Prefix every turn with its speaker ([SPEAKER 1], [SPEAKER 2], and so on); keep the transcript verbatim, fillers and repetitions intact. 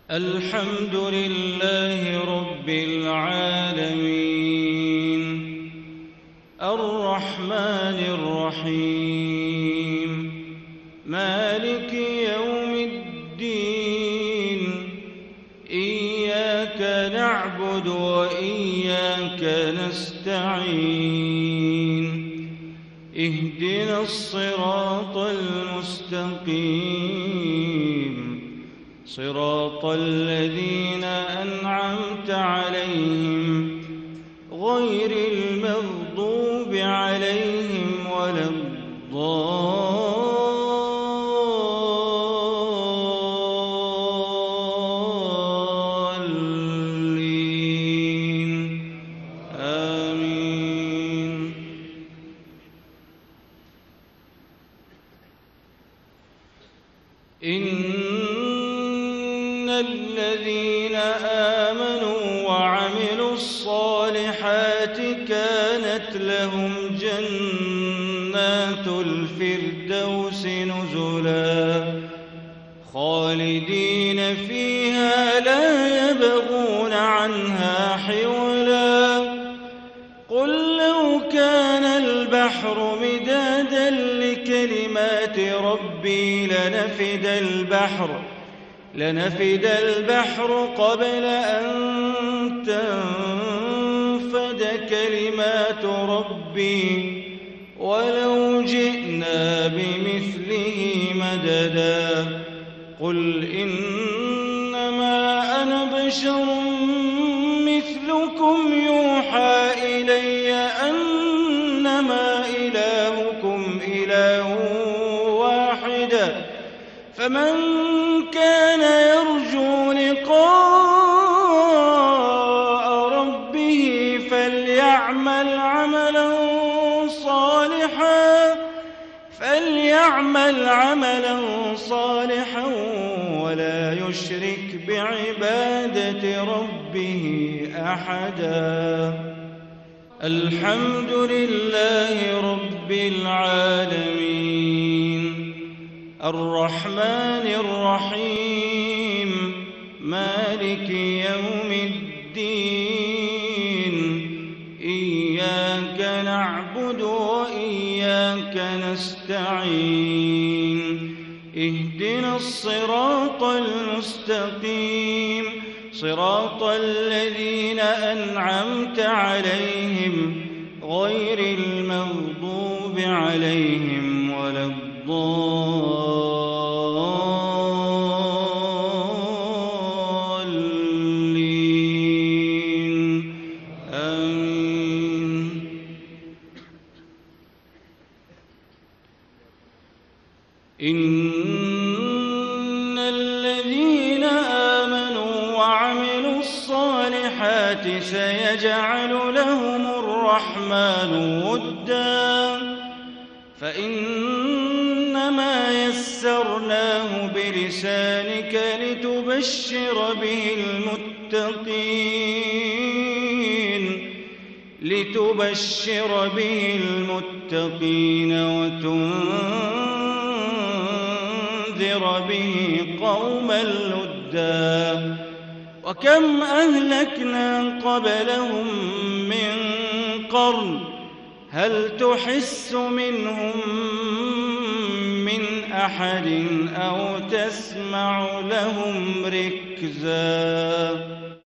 [SPEAKER 1] الحمد لله رب العالمين الرحمن الرحيم مالك يوم الدين إياك نعبد وإياك نستعين اهدنا الصراط المستقيم صراط الذين أنعمت عليهم غير المغضوب عليهم ولا الضالين آمين. إن الذين آمنوا وعملوا الصالحات كانت لهم جنات الفردوس نزلا خالدين فيها لا يبغون عنها حولا. قل لو كان البحر مدادا لكلمات ربي لنفد البحر لنفد البحر قبل أن تنفد كلمات ربي ولو جئنا بمثله مددا. قل إنما أنا بشر مثلكم يوحى إلي أنما إلهكم إله واحد فمن كان يرجو لقاء ربه فليعمل عملا صالحا فليعمل عملا صالحا ولا يشرك بعبادة ربه أحدا. الحمد لله رب العالمين الرحمن الرحيم مالك يوم الدين إياك نعبد وإياك نستعين اهدنا الصراط المستقيم صراط الذين أنعمت عليهم غير المغضوب عليهم ولا الضالين آمين. إن الذين آمنوا وعملوا الصالحات سيجعل لهم الرحمن ودا فإنما يسرناه بلسانك لتبشر به المتقين لتبشر به المتقين وتنذر به قوما لدا. وكم أهلكنا قبلهم من قرن هل تحس منهم من أحد أو تسمع لهم ركزا.